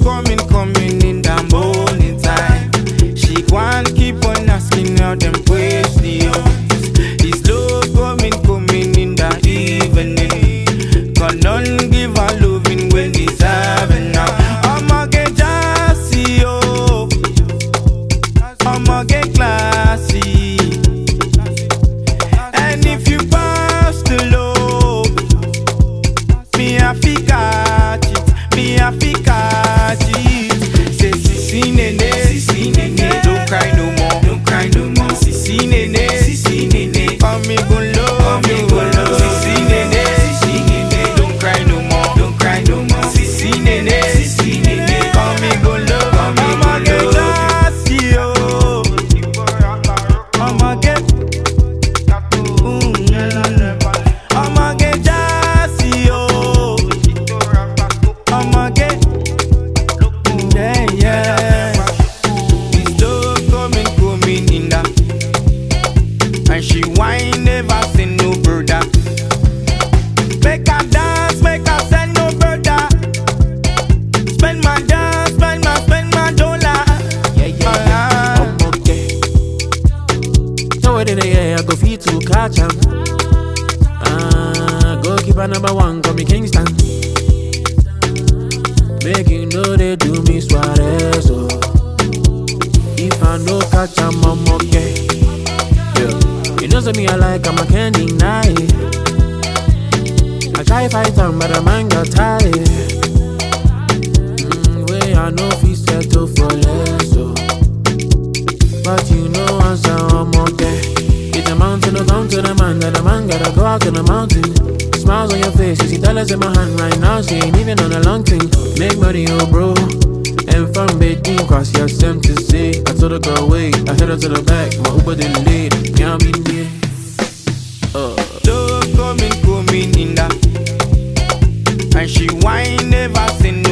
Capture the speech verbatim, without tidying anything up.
coming, coming in the morning time. She want keep on asking all them questions. It's love coming, coming in the evening. Can none give her loving when it's having now. I'ma get jassy, oh. I'ma get classy. And if you pass the low, me I fi catch it, me I fi catch it. Say sisi nene, sisi nene, don't cry no more, don't cry no more. Sisi nene, sisi nene, come me go low, come me go low. Sisi nene, sisi nene, don't cry no more, don't cry no more. Sisi nene, sisi nene, come me go low, come me go low. I'ma get jassy, oh. I'ma get, mm, I'ma get jassy, oh. I'ma get, yeah, yeah. It's love coming, coming in that. And she whine, never send no brother. Make her dance, make her send no brother. Spend my dance, spend my, spend my dollar. Yeah, yeah, yeah. I'm okay. So it in the air, I go feet to catch 'em. Ah, go keep a number one, call me Kingston. Make you know they do me Suarez, oh. If I no catch 'em, I'm okay. Yeah. You know, so me I like 'em, I can't deny it. I try fight 'em, but a man got tired. Mm, way I know if he settle for less, oh. But you know once I'm okay. It's a mountain, no come to the man, that the man gotta go out to the mountain. Smiles on your face, you see dollars in my hand right now. She ain't even on a long thing. Make money, oh bro. And from Beijing, cross your sim to say. I told the girl, wait, I head her to the back. My Uber delayed, yeah, I mean, yeah. Uh. Love coming, coming in that. And she whine, never send